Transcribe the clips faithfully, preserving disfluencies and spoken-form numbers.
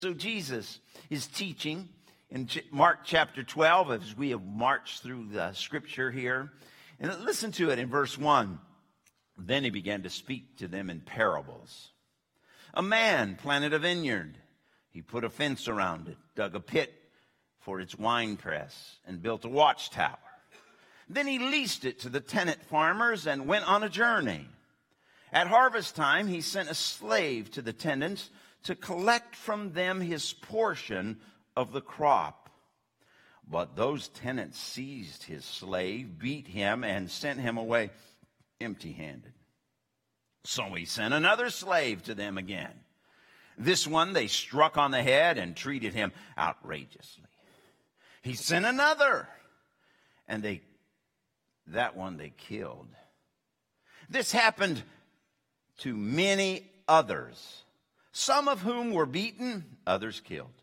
So Jesus is teaching in Mark chapter twelve as we have marched through the scripture here. And listen to it in verse one. Then he began to speak to them in parables. A man planted a vineyard. He put a fence around it, dug a pit for its winepress, and built a watchtower. Then he leased it to the tenant farmers and went on a journey. At harvest time, he sent a slave to the tenants to collect from them his portion of the crop. But those tenants seized his slave, beat him, and sent him away empty-handed. So he sent another slave to them again. This one they struck on the head and treated him outrageously. He sent another, and they that one they killed. This happened to many others, some of whom were beaten, others killed.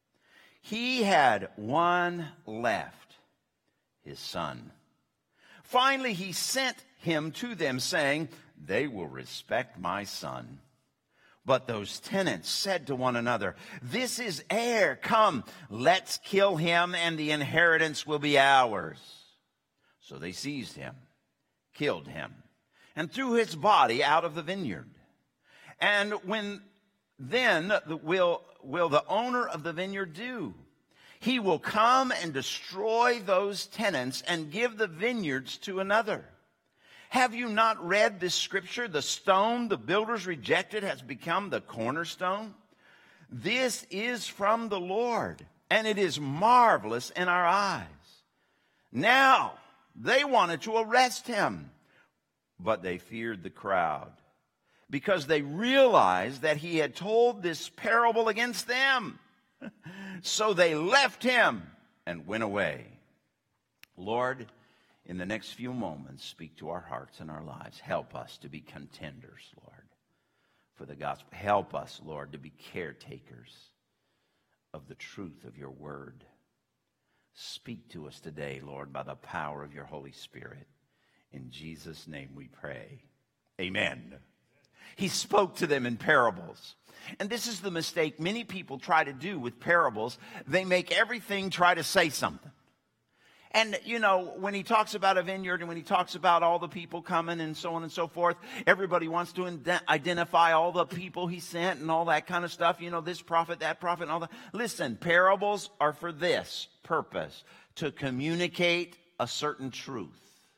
He had one left, his son. Finally, he sent him to them, saying, "They will respect my son." But those tenants said to one another, "This is heir. Come, let's kill him, and the inheritance will be ours." So they seized him, killed him, and threw his body out of the vineyard. And when then will, will the owner of the vineyard do? He will come and destroy those tenants and give the vineyards to another. Have you not read this scripture? The stone the builders rejected has become the cornerstone. This is from the Lord, and it is marvelous in our eyes. Now, they wanted to arrest him, but they feared the crowd, because they realized that he had told this parable against them. So they left him and went away. Lord, in the next few moments, speak to our hearts and our lives. Help us to be contenders, Lord, for the gospel. Help us, Lord, to be caretakers of the truth of your word. Speak to us today, Lord, by the power of your Holy Spirit. In Jesus' name we pray. Amen. He spoke to them in parables. And this is the mistake many people try to do with parables. They make everything try to say something. And, you know, when he talks about a vineyard and when he talks about all the people coming and so on and so forth, everybody wants to ind- identify all the people he sent and all that kind of stuff. You know, this prophet, that prophet, and all that. Listen, parables are for this purpose, to communicate a certain truth.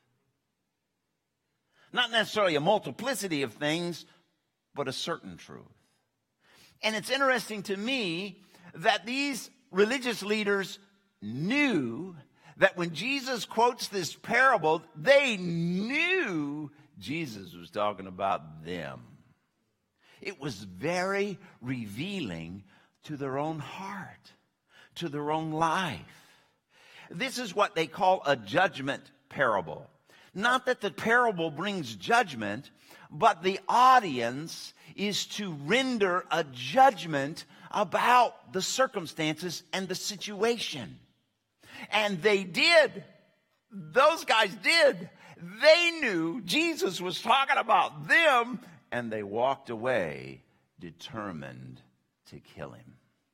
Not necessarily a multiplicity of things, but a certain truth. And it's interesting to me that these religious leaders knew that when Jesus quotes this parable, they knew Jesus was talking about them. It was very revealing to their own heart, to their own life. This is what they call a judgment parable. Not that the parable brings judgment, but the audience is to render a judgment about the circumstances and the situation. And they did. Those guys did. They knew Jesus was talking about them, and they walked away determined to kill him.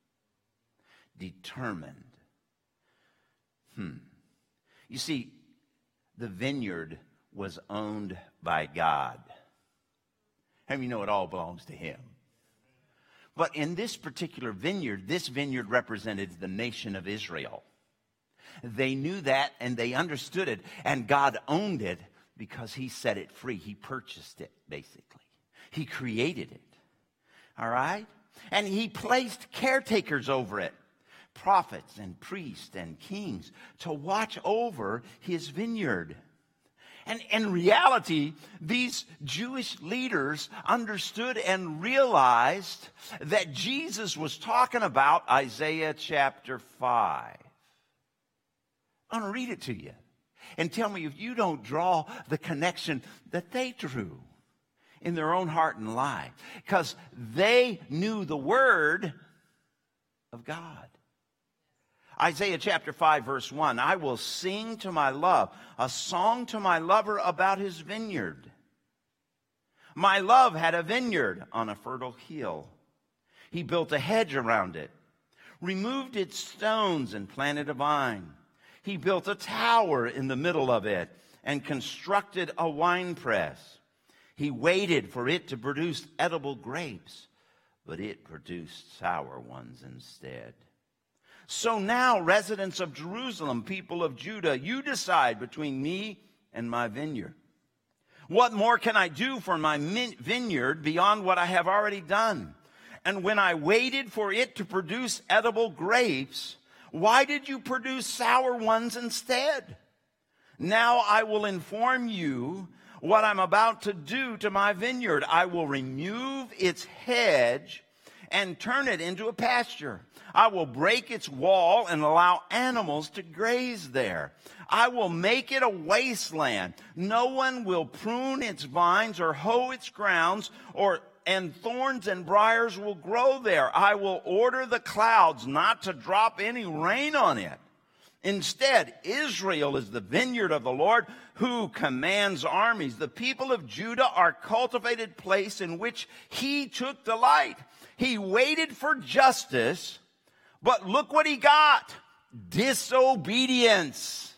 Determined. Hmm. You see, the vineyard was owned by God. How many know it all belongs to him? But in this particular vineyard, this vineyard represented the nation of Israel. They knew that and they understood it, and God owned it because he set it free. He purchased it, basically. He created it. All right? And he placed caretakers over it, prophets and priests and kings, to watch over his vineyard. And in reality, these Jewish leaders understood and realized that Jesus was talking about Isaiah chapter five. I'm going to read it to you. And tell me if you don't draw the connection that they drew in their own heart and life. Because they knew the word of God. Isaiah chapter five, verse one. I will sing to my love, a song to my lover about his vineyard. My love had a vineyard on a fertile hill. He built a hedge around it removed its stones and planted a vine. He built a tower in the middle of it and constructed a winepress. He waited for it to produce edible grapes, but it produced sour ones instead. So now, residents of Jerusalem, people of Judah, you decide between me and my vineyard. What more can I do for my vineyard beyond what I have already done? And when I waited for it to produce edible grapes, why did you produce sour ones instead? Now I will inform you what I'm about to do to my vineyard. I will remove its hedge and turn it into a pasture. I will break its wall and allow animals to graze there. I will make it a wasteland. No one will prune its vines or hoe its grounds, or and thorns and briars will grow there. I will order the clouds not to drop any rain on it. Instead, Israel is the vineyard of the Lord who commands armies. The people of Judah are a cultivated place in which he took delight. He waited for justice, but look what he got. Disobedience.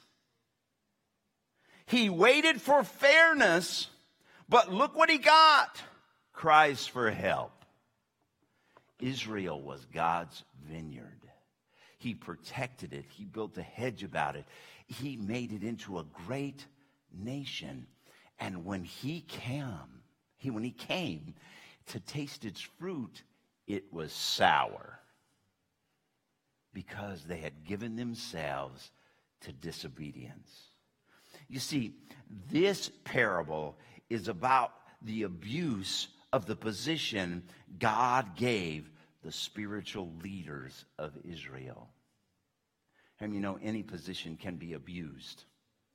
He waited for fairness, but look what he got. Cries for help. Israel was God's vineyard. He protected it. He built a hedge about it. He made it into a great nation. And when he came, he, when he came to taste its fruit, it was sour, because they had given themselves to disobedience. You see, this parable is about the abuse of the position God gave the spiritual leaders of Israel. And you know, any position can be abused.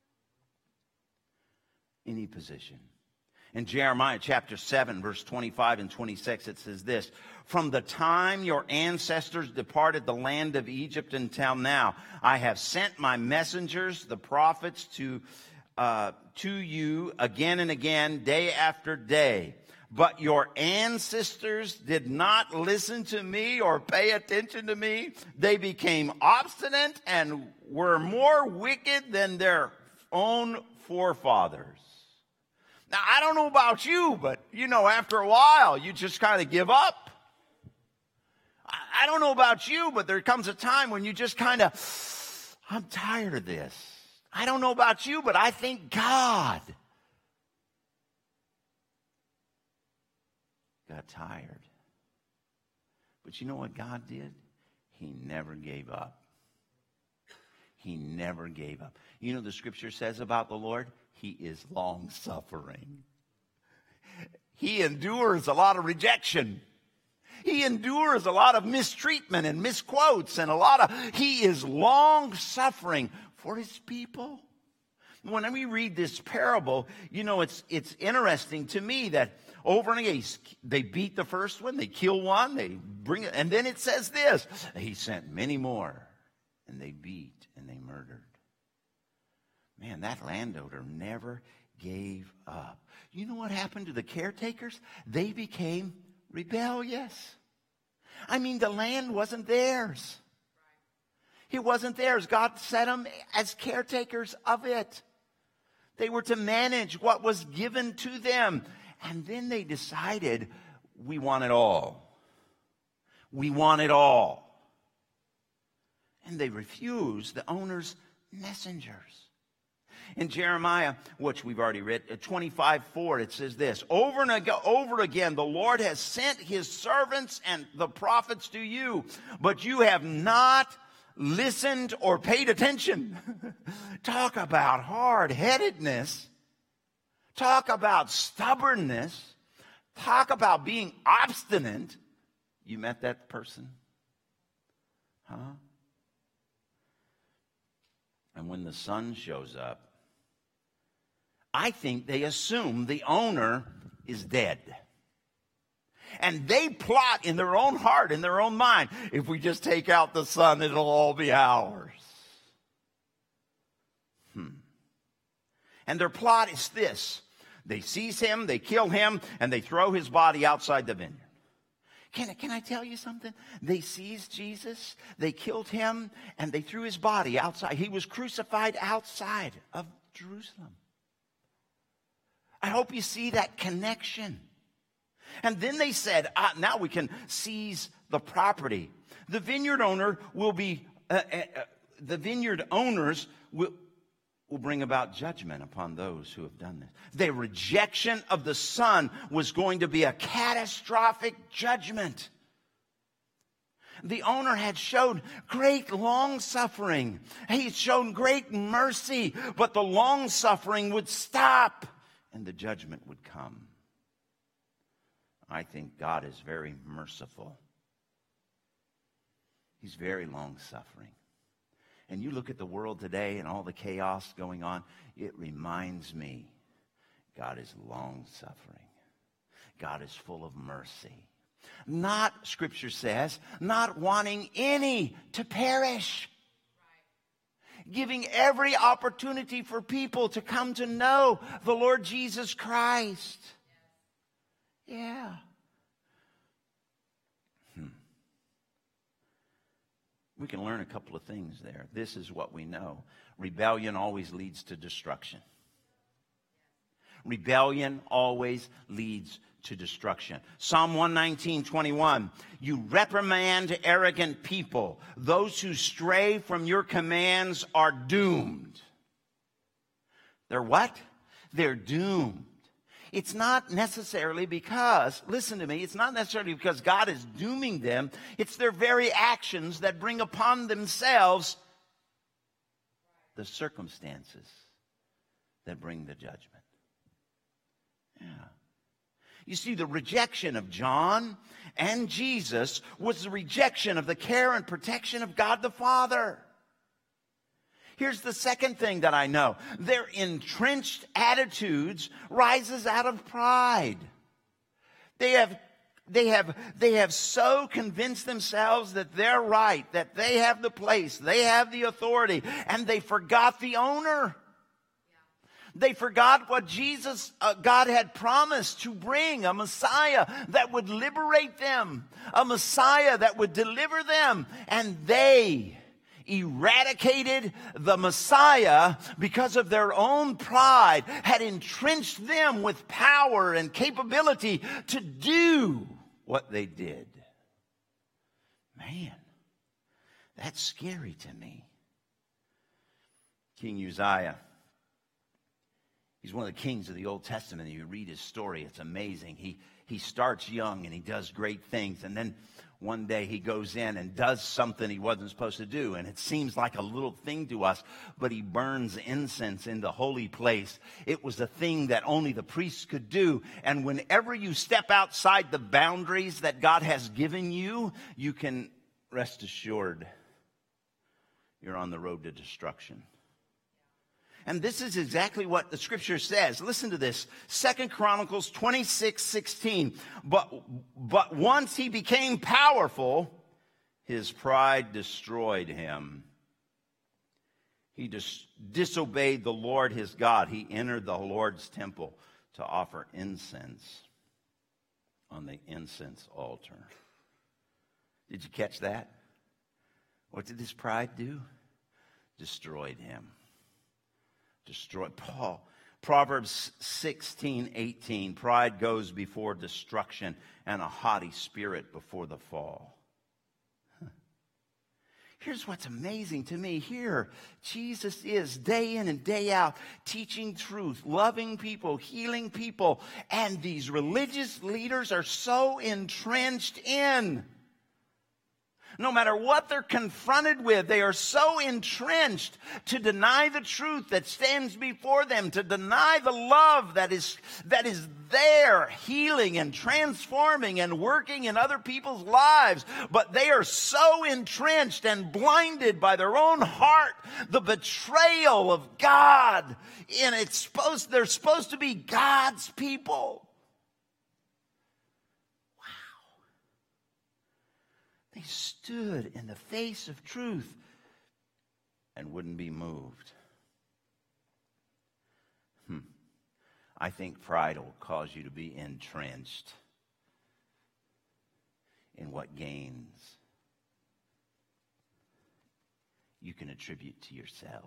Any position. In Jeremiah chapter seven, verse twenty-five and twenty-six, it says this: From the time your ancestors departed the land of Egypt until now, I have sent my messengers, the prophets, to, uh, to you again and again, day after day. But your ancestors did not listen to me or pay attention to me. They became obstinate and were more wicked than their own forefathers. Now, I don't know about you, but, you know, after a while, you just kind of give up. I don't know about you, but there comes a time when you just kind of, I'm tired of this. I don't know about you, but I think God got tired. But you know what God did? He never gave up. He never gave up. You know, the scripture says about the Lord, he is long-suffering. He endures a lot of rejection. He endures a lot of mistreatment and misquotes and a lot of, he is long-suffering for his people. When we read this parable, you know, it's it's interesting to me that over and again, they beat the first one, they kill one, they bring it, and then it says this: he sent many more, and they beat and they murdered. Man, that landowner never gave up. You know what happened to the caretakers? They became rebellious. I mean, the land wasn't theirs. It wasn't theirs. God set them as caretakers of it. They were to manage what was given to them. And then they decided, we want it all. We want it all. And they refused the owner's messengers. In Jeremiah, which we've already read, twenty-five four, it says this: Over and over again, the Lord has sent his servants and the prophets to you, but you have not listened or paid attention. Talk about hard-headedness. Talk about stubbornness. Talk about being obstinate. You met that person? Huh? And when the son shows up, I think they assume the owner is dead. And they plot in their own heart, in their own mind, if we just take out the son, it'll all be ours. Hmm. And their plot is this: they seize him, they kill him, and they throw his body outside the vineyard. Can, can I tell you something? They seized Jesus, they killed him, and they threw his body outside. He was crucified outside of Jerusalem. I hope you see that connection. And then they said, ah, now we can seize the property. The vineyard owner will be, uh, uh, uh, the vineyard owners will, will bring about judgment upon those who have done this. Their rejection of the Son was going to be a catastrophic judgment. The owner had showed great long-suffering. He had shown great mercy, but the long-suffering would stop and the judgment would come. I think God is very merciful. He's very long-suffering. And you look at the world today and all the chaos going on, it reminds me God is long-suffering. God is full of mercy. Not, Scripture says, not wanting any to perish. Giving every opportunity for people to come to know the Lord Jesus Christ. Yeah. Hmm. We can learn a couple of things there. This is what we know. Rebellion always leads to destruction. Rebellion always leads to destruction. Psalm one nineteen, twenty-one. You reprimand arrogant people. Those who stray from your commands are doomed. They're what? They're doomed. It's not necessarily because, listen to me, it's not necessarily because God is dooming them. It's their very actions that bring upon themselves the circumstances that bring the judgment. Yeah. You see, the rejection of John and Jesus was the rejection of the care and protection of God the Father. Here's the second thing that I know. Their entrenched attitudes rises out of pride. They have, they have, they have so convinced themselves that they're right, that they have the place, they have the authority, and they forgot the owner. They forgot what Jesus, uh, God had promised to bring, a Messiah that would liberate them, a Messiah that would deliver them. And they eradicated the Messiah because of their own pride, had entrenched them with power and capability to do what they did. Man, that's scary to me. King Uzziah. He's one of the kings of the Old Testament. You read his story, it's amazing. He he starts young and he does great things. And then one day he goes in and does something he wasn't supposed to do. And it seems like a little thing to us, but he burns incense in the holy place. It was a thing that only the priests could do. And whenever you step outside the boundaries that God has given you, you can rest assured you're on the road to destruction. And this is exactly what the Scripture says. Listen to this. Second Chronicles twenty-six sixteen. But, but once he became powerful, his pride destroyed him. He dis- disobeyed the Lord his God. He entered the Lord's temple to offer incense on the incense altar. Did you catch that? What did his pride do? Destroyed him. Destroy Paul. Proverbs sixteen eighteen. Pride goes before destruction, and a haughty spirit before the fall. Here's what's amazing to me. Here, Jesus is day in and day out teaching truth, loving people, healing people, and these religious leaders are so entrenched in. No matter what they're confronted with, they are so entrenched to deny the truth that stands before them, to deny the love that is, that is there, healing and transforming and working in other people's lives. But they are so entrenched and blinded by their own heart, the betrayal of God. And it's supposed, they're supposed to be God's people. They stood in the face of truth and wouldn't be moved. Hmm. I think pride will cause you to be entrenched in what gains you can attribute to yourself.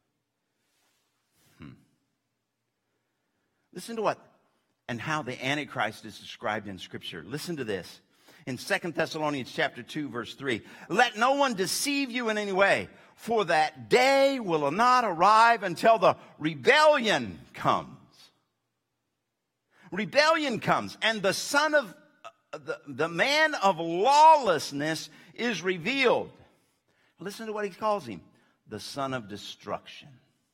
Hmm. Listen to what and how the Antichrist is described in Scripture. Listen to this. In Second Thessalonians chapter two, verse three, let no one deceive you in any way, for that day will not arrive until the rebellion comes. Rebellion comes, and the son of uh, the, the man of lawlessness is revealed. Listen to what he calls him, the son of destruction.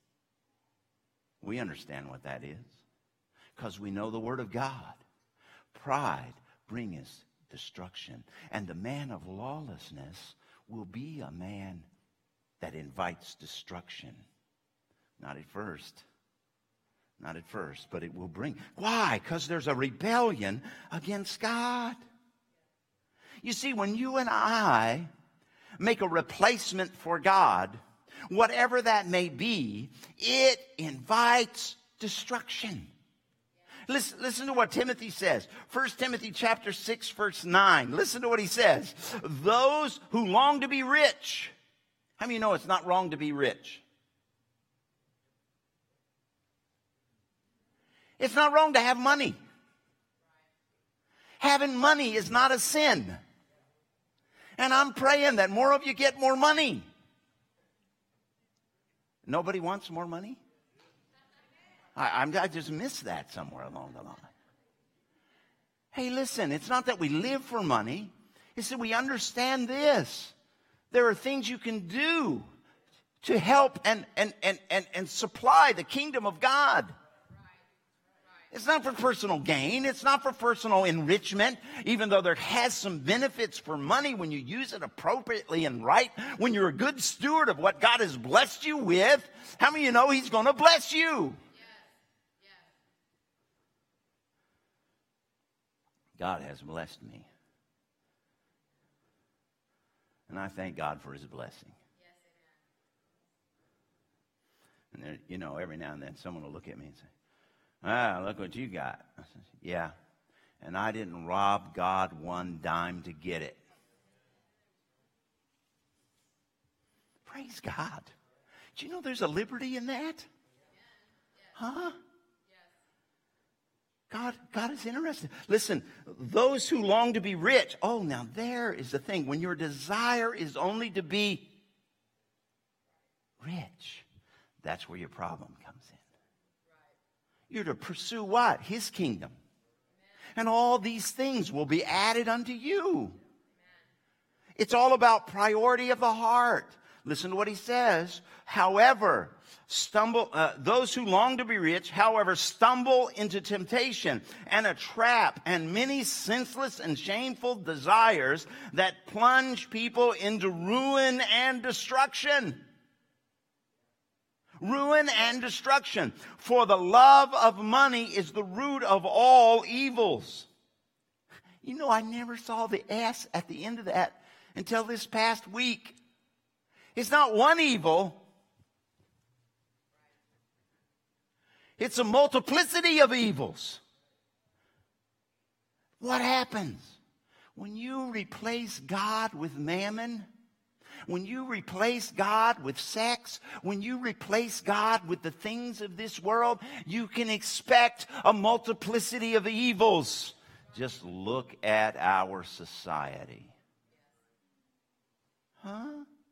We understand what that is because we know the word of God. Pride bringeth destruction, and the man of lawlessness will be a man that invites destruction. Not at first. Not at first, but it will bring. Why? Because there's a rebellion against God. You see, when you and I make a replacement for God, whatever that may be, it invites destruction. Listen, listen to what Timothy says. First Timothy chapter six, verse nine. Listen to what he says. Those who long to be rich. How many of you know it's not wrong to be rich? It's not wrong to have money. Having money is not a sin. And I'm praying that more of you get more money. Nobody wants more money? I, I'm, I just missed that somewhere along the line. Hey, listen, it's not that we live for money. It's that we understand this. There are things you can do to help and, and, and, and, and supply the kingdom of God. It's not for personal gain. It's not for personal enrichment, even though there has some benefits for money when you use it appropriately and right, when you're a good steward of what God has blessed you with. How many of you know he's going to bless you? Yes. Yes. God has blessed me. And I thank God for his blessing. Yes, amen. And there, you know, every now and then someone will look at me and say, ah, look what you got. I said, yeah, and I didn't rob God one dime to get it. Praise God. Do you know there's a liberty in that? Huh? God, God is interested. Listen, those who long to be rich. Oh, now there is the thing. When your desire is only to be rich, that's where your problem comes in. You're to pursue what? His kingdom. And all these things will be added unto you. It's all about priority of the heart. Listen to what he says. However, stumble, uh, those who long to be rich, however, stumble into temptation and a trap and many senseless and shameful desires that plunge people into ruin and destruction. Ruin and destruction. For the love of money is the root of all evils. You know, I never saw the S at the end of that until this past week. It's not one evil. It's a multiplicity of evils. What happens when you replace God with mammon? When you replace God with sex, when you replace God with the things of this world, you can expect a multiplicity of evils. Just look at our society. Huh?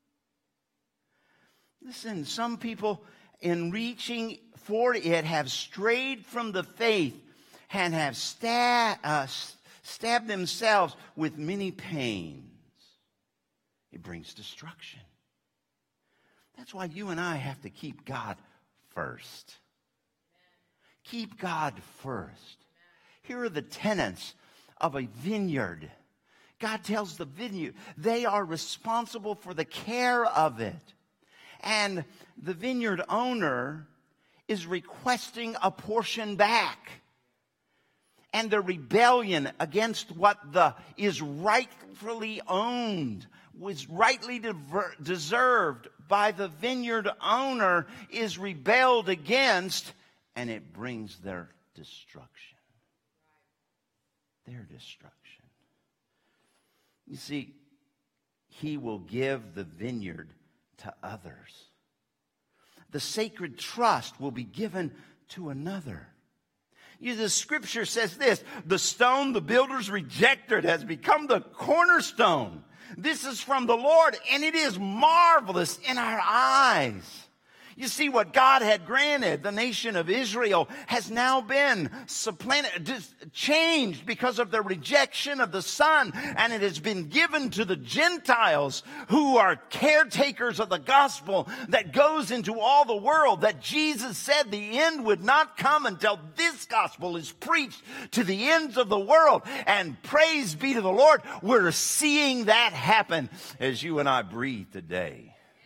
Listen, some people in reaching for it have strayed from the faith and have stab, uh, stabbed themselves with many pains. It brings destruction. That's why you and I have to keep God first. Keep God first. Here are the tenets of a vineyard. God tells the vineyard they are responsible for the care of it. And the vineyard owner is requesting a portion back. And the rebellion against what the is rightfully owned, was rightly dever- deserved by the vineyard owner, is rebelled against, and it brings their destruction. Their destruction. You see, he will give the vineyard to others. The sacred trust will be given to another. You, the scripture says this, the stone the builders rejected has become the cornerstone. This is from the Lord, and it is marvelous in our eyes. You see, what God had granted the nation of Israel has now been supplanted, changed because of the rejection of the Son, and it has been given to the Gentiles who are caretakers of the gospel that goes into all the world, that Jesus said the end would not come until this gospel is preached to the ends of the world. And praise be to the Lord, we're seeing that happen as you and I breathe today.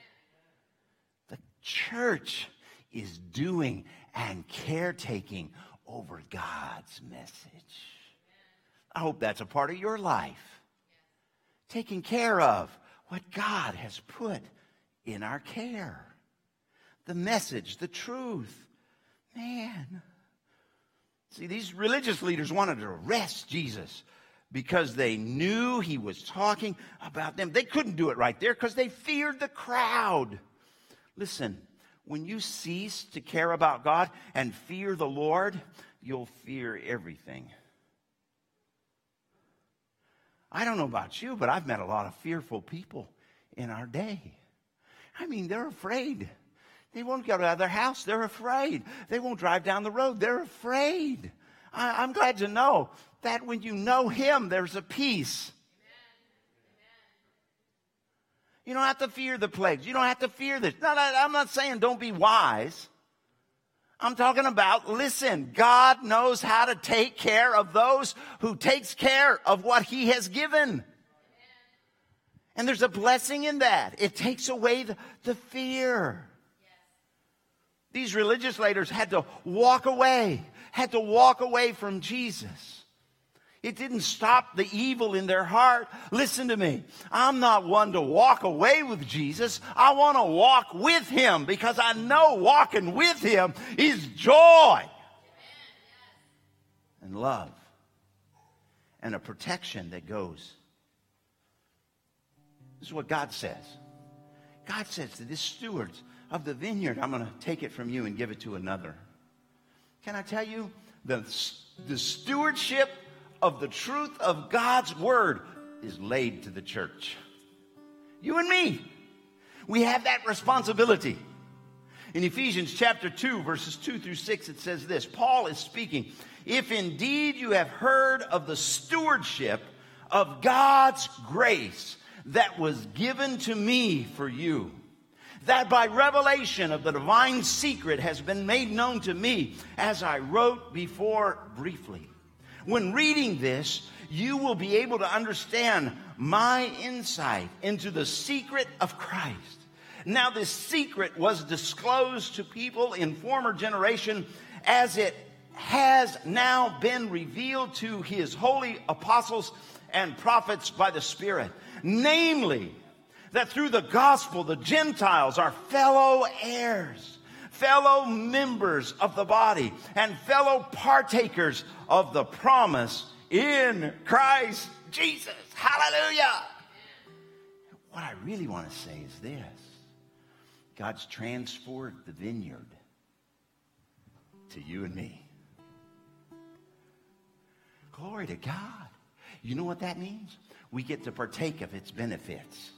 Church is doing and caretaking over God's message. I hope that's a part of your life. Taking care of what God has put in our care. The message, the truth. Man. See, these religious leaders wanted to arrest Jesus because they knew he was talking about them. They couldn't do it right there because they feared the crowd. Listen, when you cease to care about God and fear the Lord, you'll fear everything. I don't know about you, but I've met a lot of fearful people in our day. I mean, they're afraid. They won't go out of their house. They're afraid. They won't drive down the road. They're afraid. I, I'm glad to know that when you know him, there's a peace. You don't have to fear the plagues. You don't have to fear this. No, no, I'm not saying don't be wise. I'm talking about, listen, God knows how to take care of those who takes care of what he has given. And there's a blessing in that. It takes away the, the fear. These religious leaders had to walk away, had to walk away from Jesus. It didn't stop the evil in their heart. Listen to me. I'm not one to walk away with Jesus. I want to walk with him because I know walking with him is joy and love and a protection that goes. This is what God says. God says to this stewards of the vineyard, I'm going to take it from you and give it to another. Can I tell you, the, the stewardship of the truth of God's word is laid to the church. You and me. We have that responsibility. In Ephesians chapter two, verses two through six, it says this. Paul is speaking. If indeed you have heard of the stewardship of God's grace that was given to me for you, that by revelation of the divine secret has been made known to me, as I wrote before briefly. When reading this, you will be able to understand my insight into the secret of Christ. Now, this secret was disclosed to people in former generation as it has now been revealed to his holy apostles and prophets by the Spirit. Namely, that through the gospel, the Gentiles are fellow heirs, fellow members of the body, and fellow partakers of the promise in Christ Jesus. Hallelujah. What I really want to say is this. God's transferred the vineyard to you and me. Glory to God. You know what that means? We get to partake of its benefits.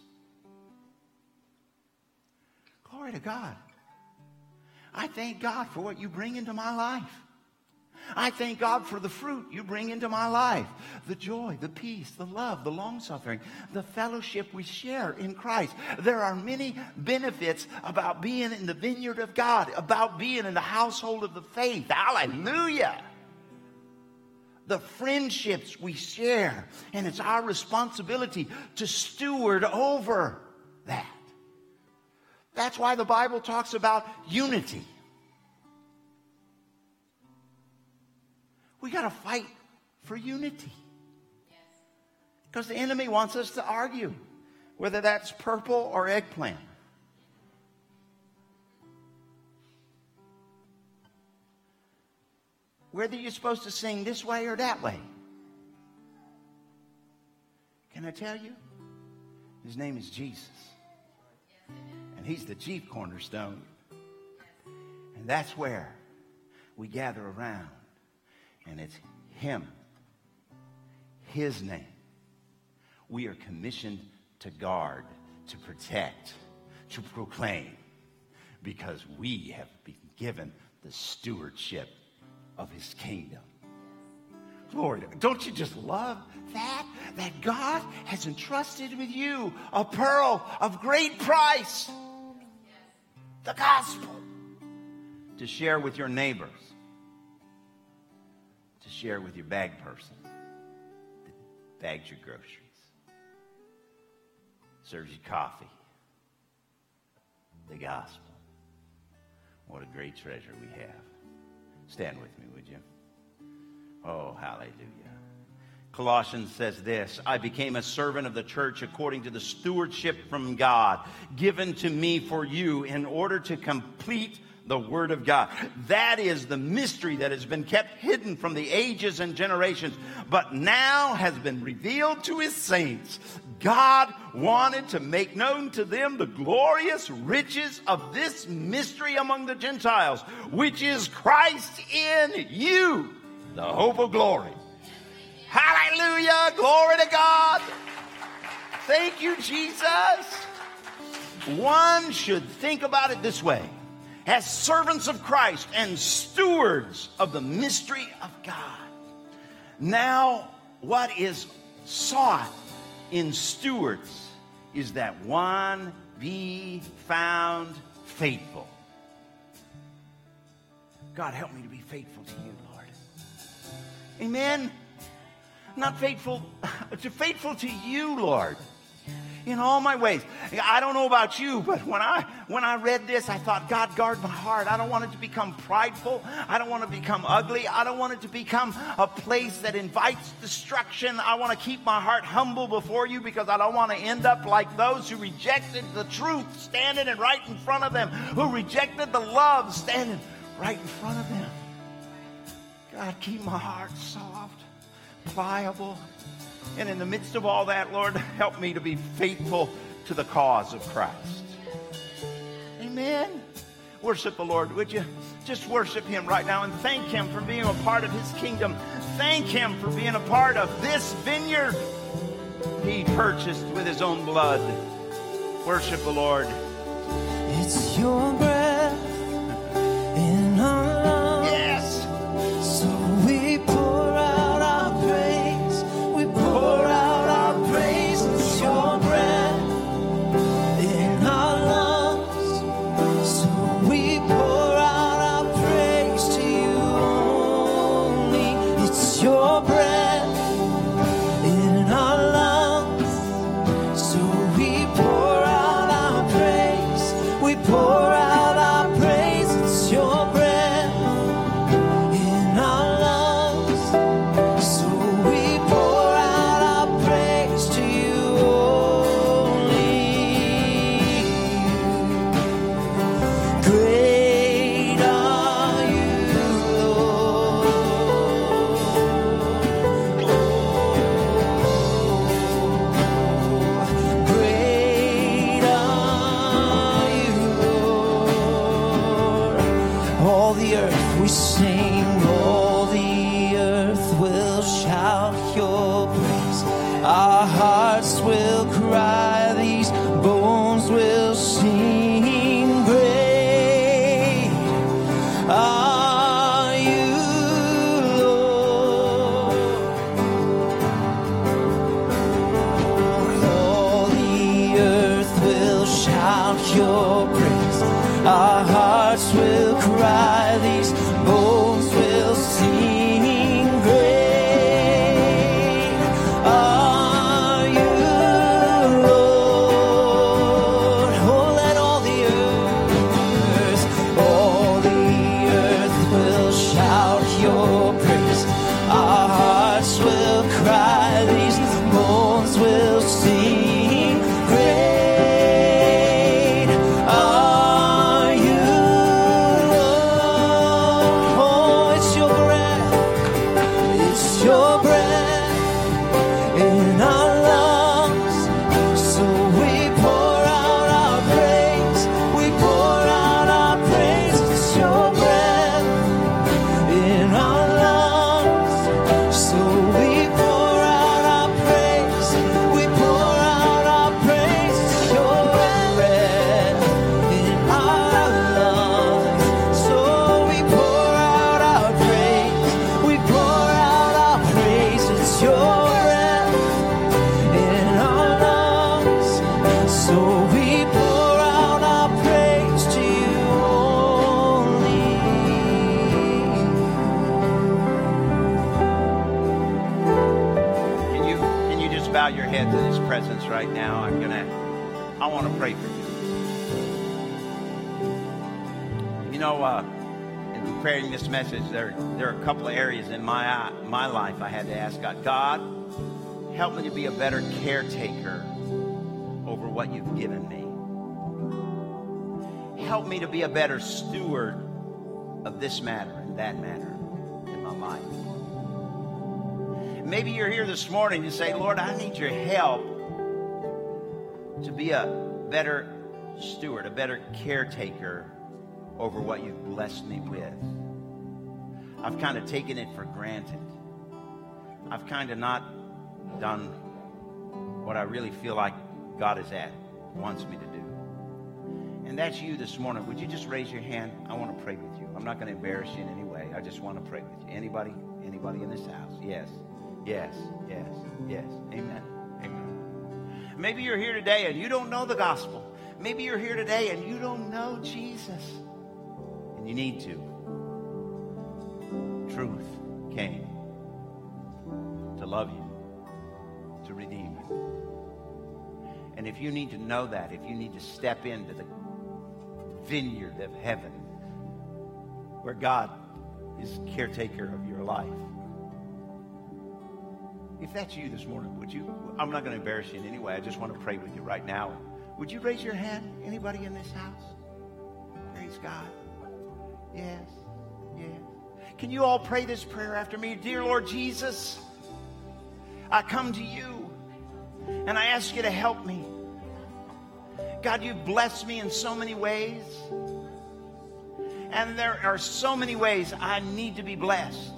Glory to God. I thank God for what you bring into my life. I thank God for the fruit you bring into my life. The joy, the peace, the love, the long-suffering, the fellowship we share in Christ. There are many benefits about being in the vineyard of God, about being in the household of the faith. Hallelujah. The friendships we share, and it's our responsibility to steward over that. That's why the Bible talks about unity. We got to fight for unity. Because the enemy wants us to argue, whether that's purple or eggplant. Whether you're supposed to sing this way or that way. Can I tell you? His name is Jesus. And he's the chief cornerstone. And that's where we gather around. And it's him. His name. We are commissioned to guard, to protect, to proclaim. Because we have been given the stewardship of his kingdom. Glory to God. Don't you just love that? That God has entrusted with you a pearl of great price. The gospel. To share with your neighbors. To share with your bag person. That bags your groceries. Serves you coffee. The gospel. What a great treasure we have. Stand with me, would you? Oh, hallelujah. Colossians says this, I became a servant of the church according to the stewardship from God given to me for you in order to complete the word of God. That is the mystery that has been kept hidden from the ages and generations, but now has been revealed to his saints. God wanted to make known to them the glorious riches of this mystery among the Gentiles, which is Christ in you, the hope of glory. Hallelujah. Glory to God. Thank you, Jesus. One should think about it this way. As servants of Christ and stewards of the mystery of God. Now, what is sought in stewards is that one be found faithful. God, help me to be faithful to you, Lord. Amen. Not faithful, to faithful to you, Lord, in all my ways. I don't know about you, but when I when I read this, I thought, God, guard my heart. I don't want it to become prideful. I don't want to become ugly. I don't want it to become a place that invites destruction. I want to keep my heart humble before you because I don't want to end up like those who rejected the truth standing and right in front of them, who rejected the love standing right in front of them. God, keep my heart soft, pliable. And in the midst of all that, Lord, help me to be faithful to the cause of Christ. Amen. Worship the Lord, would you? Just worship him right now and thank him for being a part of his kingdom. Thank him for being a part of this vineyard he purchased with his own blood. Worship the Lord. It's your breath in our lungs. Yes. So we pour out our praise. We pour out our praise. It's your breath in our lungs. So we pour out our praise to you only. It's your breath in our lungs. So we pour out our praise. We pour out our praise. It's your breath in our lungs. So we pour out our praise to you only. Great are you, Lord. Great are you, Lord. All the earth we sing, all the earth will shout your praise. Our hearts will cry, these bones will sing. Great are you, Lord. All the earth will shout your praise. Our hearts will cry, these bones will sing. Great are you, Lord. Oh, let all the earth, all the earth will shout your praise. Our hearts will cry, these bones will sing. Great are you, Lord. Oh, it's your breath right now, I'm going to, I want to pray for you. You know, uh, in preparing this message, there, there are a couple of areas in my, my life I had to ask God, God, help me to be a better caretaker over what you've given me. Help me to be a better steward of this matter and that matter in my life. Maybe you're here this morning to say, Lord, I need your help to be a better steward, a better caretaker over what you've blessed me with. I've kind of taken it for granted. I've kind of not done what I really feel like God is at, wants me to do. And that's you this morning. Would you just raise your hand? I want to pray with you. I'm not going to embarrass you in any way. I just want to pray with you. Anybody? Anybody in this house? Yes. Yes. Yes. Yes. Amen. Amen. Maybe you're here today and you don't know the gospel. Maybe you're here today and you don't know Jesus. And you need to. Truth came to love you, to redeem you. And if you need to know that, if you need to step into the vineyard of heaven, where God is caretaker of your life, if that's you this morning, would you, I'm not going to embarrass you in any way. I just want to pray with you right now. Would you raise your hand? Anybody in this house? Praise God. Yes. Yes. Can you all pray this prayer after me? Dear Lord Jesus, I come to you and I ask you to help me. God, you've blessed me in so many ways. And there are so many ways I need to be blessed.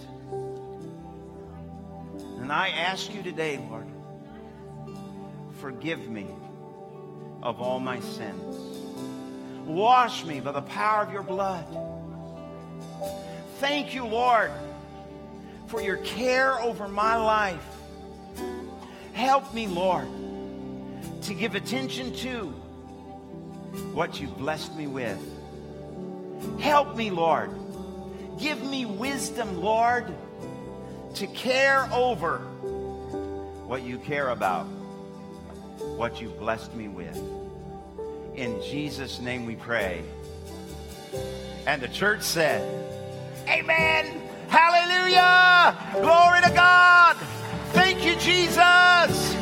And I ask you today, Lord, forgive me of all my sins. Wash me by the power of your blood. Thank you, Lord, for your care over my life. Help me, Lord, to give attention to what you've blessed me with. Help me, Lord. Give me wisdom, Lord, to care over what you care about, what you've blessed me with. In Jesus' name we pray. And the church said, amen. Hallelujah. Glory to God. Thank you, Jesus.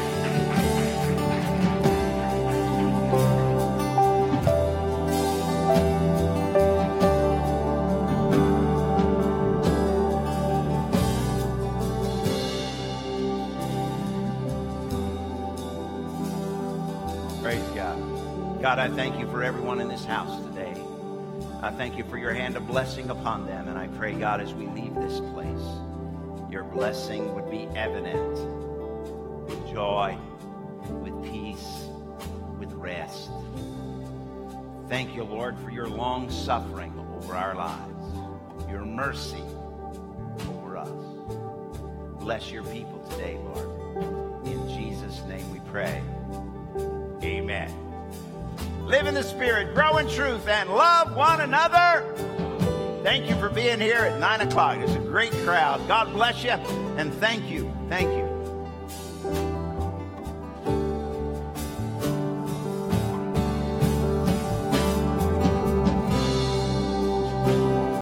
Praise God. God, I thank you for everyone in this house today. I thank you for your hand of blessing upon them. And I pray, God, as we leave this place, your blessing would be evident with joy, with peace, with rest. Thank you, Lord, for your long suffering over our lives, your mercy over us. Bless your people today, Lord. In Jesus' name we pray. Amen. Live in the Spirit, grow in truth, and love one another. Thank you for being here at nine o'clock. It's a great crowd. God bless you, and thank you. Thank you.